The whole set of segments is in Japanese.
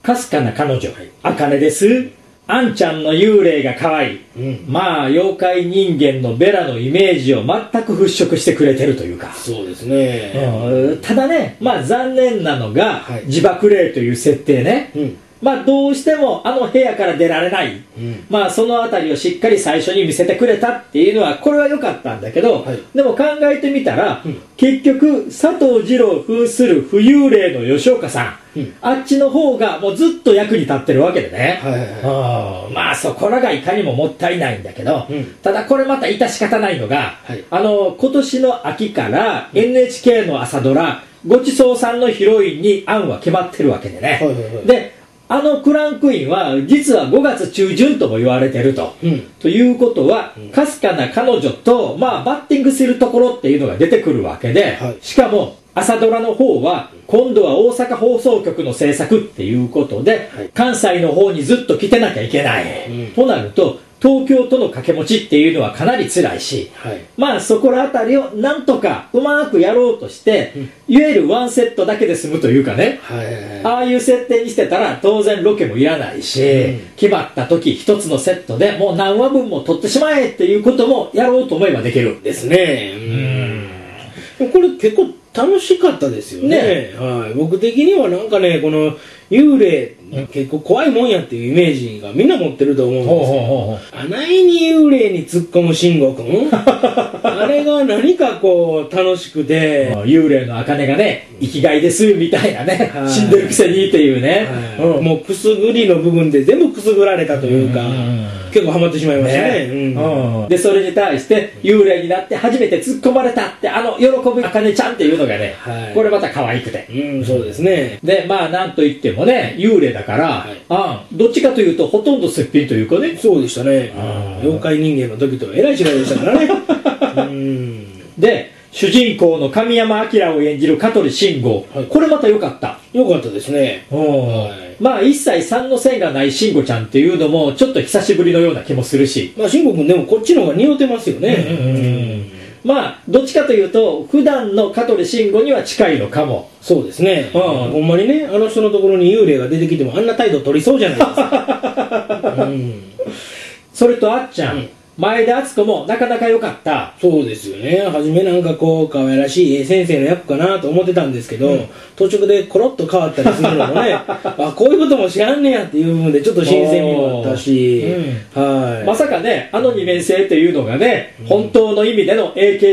かすかな彼女、あかねです。あんちゃんの幽霊が可愛い、まあ妖怪人間のベラのイメージを全く払拭してくれてるというか。 そうですね、 ただね、まあ残念なのが、自爆霊という設定ね、まあどうしてもあの部屋から出られない、まあそのあたりをしっかり最初に見せてくれたっていうのはこれは良かったんだけど、でも考えてみたら、結局佐藤二朗扮する浮遊霊の吉岡さん、あっちの方がもうずっと役に立ってるわけでね、まあそこらがいかにももったいないんだけど、ただこれまた致し方ないのが、今年の秋から NHK の朝ドラごちそうさんのヒロインに案は決まってるわけでね、でクランクインは実は5月中旬とも言われてると、ということは、かすかな彼女と、まあ、バッティングするところっていうのが出てくるわけで、しかも朝ドラの方は今度は大阪放送局の制作っていうことで、関西の方にずっと来てなきゃいけない、となると東京との掛け持ちっていうのはかなり辛いし、まあそこらあたりをなんとかうまくやろうとして、いわゆるワンセットだけで済むというかね、ああいう設定にしてたら当然ロケもいらないし、決まった時一つのセットでもう何話分も撮ってしまえっていうこともやろうと思えばできるですね。これ結構楽しかったですよね。僕的にはなんかね、この幽霊、結構怖いもんやっていうイメージがみんな持ってると思うんですよ。あないに幽霊に突っ込む慎吾君あれが何かこう楽しくて、 幽霊の茜がね生きがいですみたいなね、死んでるくせにっていうね、 もうくすぐりの部分で全部くすぐられたというか、結構ハマってしまいましたね。 でそれに対して幽霊になって初めて突っ込まれたって喜ぶ茜ちゃんっていうのがね、これまた可愛くて、 そうですね。 でまあなんといってもね幽霊だから、どっちかというとほとんどすっぴんというかね。 そうでしたね。妖怪人間の時とはえらい違いでしたからね。 で主人公の神山明を演じる香取慎吾、これまた良かった。 良かったですね。 まあ一切3の線がない慎吾ちゃんっていうのもちょっと久しぶりのような気もするし、 まあ慎吾君でもこっちの方が似合ってますよね。 まあどっちかというと普段の香取慎吾には近いのかも。 そうですね。ほんまにね、あの人のところに幽霊が出てきてもあんな態度取りそうじゃないですか。 それとあっちゃん、前田敦子もなかなか良かった。 そうですよね。初めなんかこう可愛らしい先生の役かなと思ってたんですけど、途中でコロッと変わったりするのもねこういうことも知らんねやっていう部分でちょっと新鮮味もあったし、 まさかね二面性っていうのがね、本当の意味での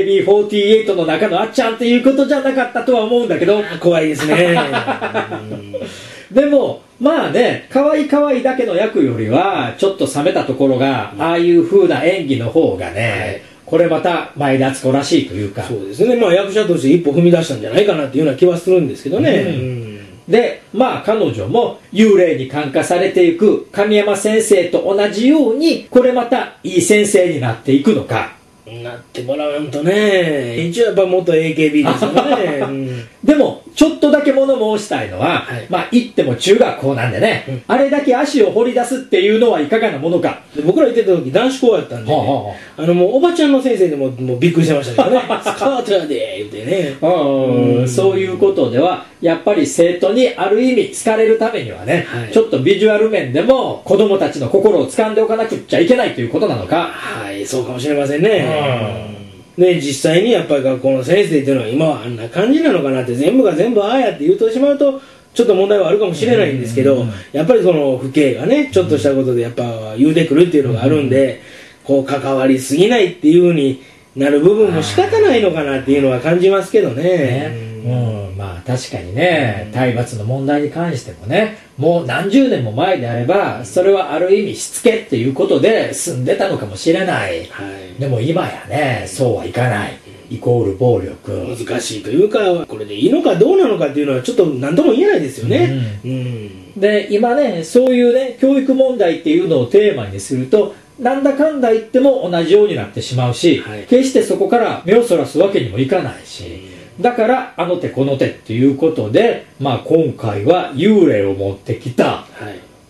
AKB48 の中のあっちゃんっていうことじゃなかったとは思うんだけど、 怖いですね。 でもまあね、可愛いだけの役よりはちょっと冷めたところが、ああいう風な演技の方がね、これまた前田敦子らしいというか。 そうですね。まあ役者として一歩踏み出したんじゃないかなっていうような気はするんですけどね。 でまあ彼女も幽霊に感化されていく神山先生と同じように、これまたいい先生になっていくのか。 なってもらわんとね。一応やっぱ元 AKB ですよね。 でもちょっとだけ物申したいのは、まあ言っても中学校なんでね、あれだけ足を掘り出すっていうのはいかがなものか。 僕ら行ってた時男子校やったんで、もうおばちゃんの先生でもうびっくりしてましたけどね。スカートやで言ってね。 そういうことではやっぱり生徒にある意味好かれるためにはね、ちょっとビジュアル面でも子供たちの心を掴んでおかなくっちゃいけないということなのか。 そうかもしれませんね。で実際にやっぱり学校の先生っていうのは今はあんな感じなのかなって、全部が全部ああやって言うとしまうとちょっと問題はあるかもしれないんですけど、やっぱりその父兄がねちょっとしたことでやっぱ言うてくるっていうのがあるんで、こう関わりすぎないっていう風になる部分も仕方ないのかなっていうのは感じますけどね。 まあ確かにね、体罰の問題に関してもね、もう何十年も前であればそれはある意味しつけっていうことで済んでたのかもしれない、でも今やねそうはいかない、イコール暴力。 難しいというか、これでいいのかどうなのかっていうのはちょっと何とも言えないですよね。 で今ねそういうね教育問題っていうのをテーマにすると、なんだかんだ言っても同じようになってしまうし、決してそこから目をそらすわけにもいかないし、だからあの手この手っていうことで、まあ今回は幽霊を持ってきた、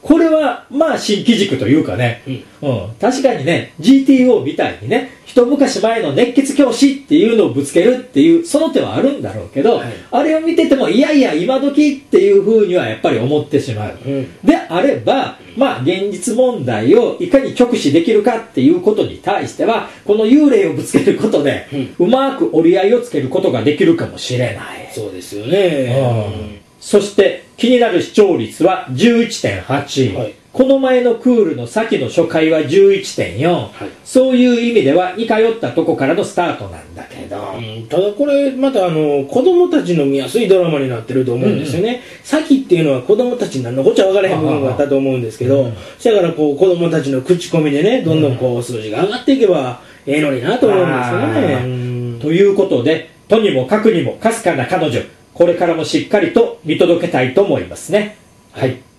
これはまあ新機軸というかね、確かにね GTO みたいにね一昔前の熱血教師っていうのをぶつけるっていうその手はあるんだろうけど、あれを見ててもいやいや今時っていうふうにはやっぱり思ってしまう、であればまあ現実問題をいかに直視できるかっていうことに対してはこの幽霊をぶつけることで、うまく折り合いをつけることができるかもしれない。 そうですよね。 そして気になる視聴率は 11.8、この前のクールの先の初回は 11.4、そういう意味では似通ったとこからのスタートなんだけど、 ただこれまた子供たちの見やすいドラマになってると思うんですよね。先っていうのは子供たちに何のこっちゃ分からへん部分があったと思うんですけど、だからこう子供たちの口コミでねどんどんこう数字が上がっていけばええのになと思うんですよね。 ということでとにもかくにもかすかな彼女、これからもしっかりと見届けたいと思いますね。はい。